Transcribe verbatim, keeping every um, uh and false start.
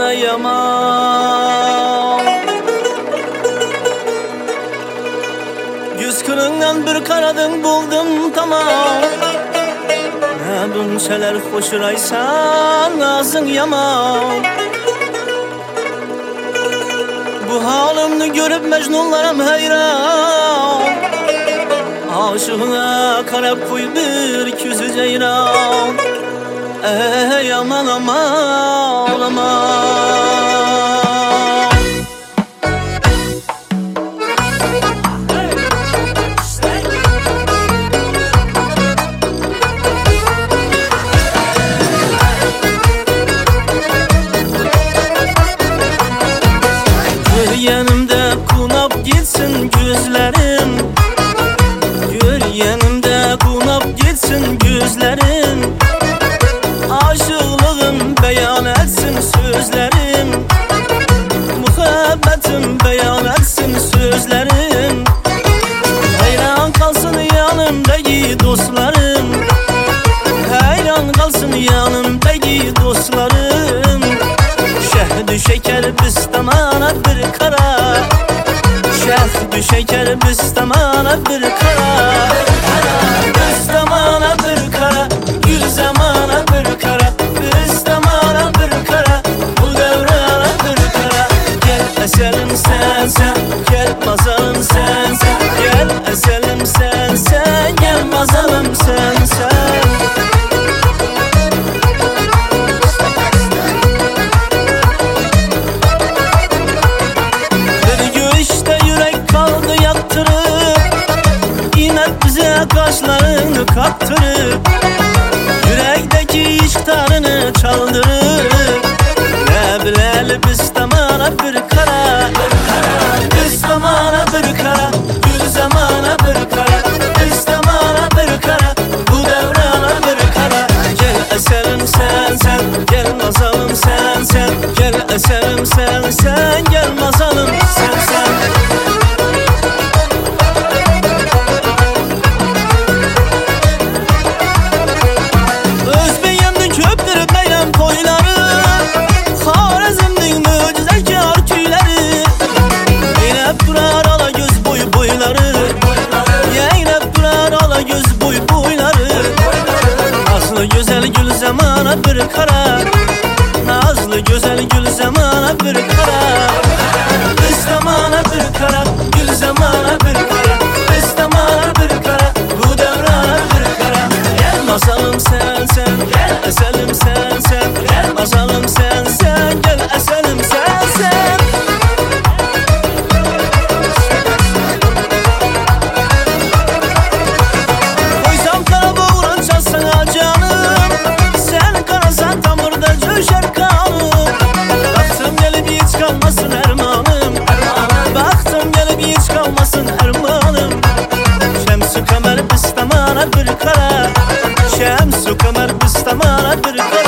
yaman. Yüz kırından bir karadın buldum tamam. Ne bunçeler hoşuraysan ağzın yaman. Bu halimni görüp mecnunlarım heyran. Aşığına karab koy bir küzü ceyran. Ey aman aman aman. Gör yanımda kunap gitsin gözlerim. Gör yanımda kunap gitsin gözlerim. Aşığlığım beyan etsin sözlerim. Muhabbetim beyan etsin sözlerim. Hayran kalsın yanımdaki dostlarım. Hayran kalsın yanımdaki dostlarım. Şehd-ü şeker bistamana bir kara. Şehd-ü şeker bistamana bir kara. Bistamana bir kara. Gül zamana bir kara. Bistamana bir kara. Bu devrana bir kara. Gel eselim sen sen. Gel mazalım sen sen. Gel eselim sen sen. Gel mazalım sen sen. Kaşlarını kaptırıp yürekteki iştarını çaldırıp ne bileli bistamana bir kara. Bistamana bir kara. Gül zamana bir kara. Bistamana bir kara. Bu devrana bir kara. Gel eserim sen sen. Gel mazalım sen sen. Gel eserim sen sen. Gel mazalım sen sen. Güzel gül zamana bir kara. Nazlı güzel gül zamana bir kara. Bistamana bir kara. Gül zamana bir kara. Bistamana bir kara. Bu devrana bir kara. Gel masalım sen sen. Gel eselim sen sen. Gel masalım sen sen. Gel eselim sen sen. Koysam kara boğuran çalsana canım. Düşer kanım. Baktım gelip hiç kalmasın ermanım. Baktım gelip hiç kalmasın ermanım. Şemsu kamer bistamana bir kara. Şemsu kamer bistamana bir kara.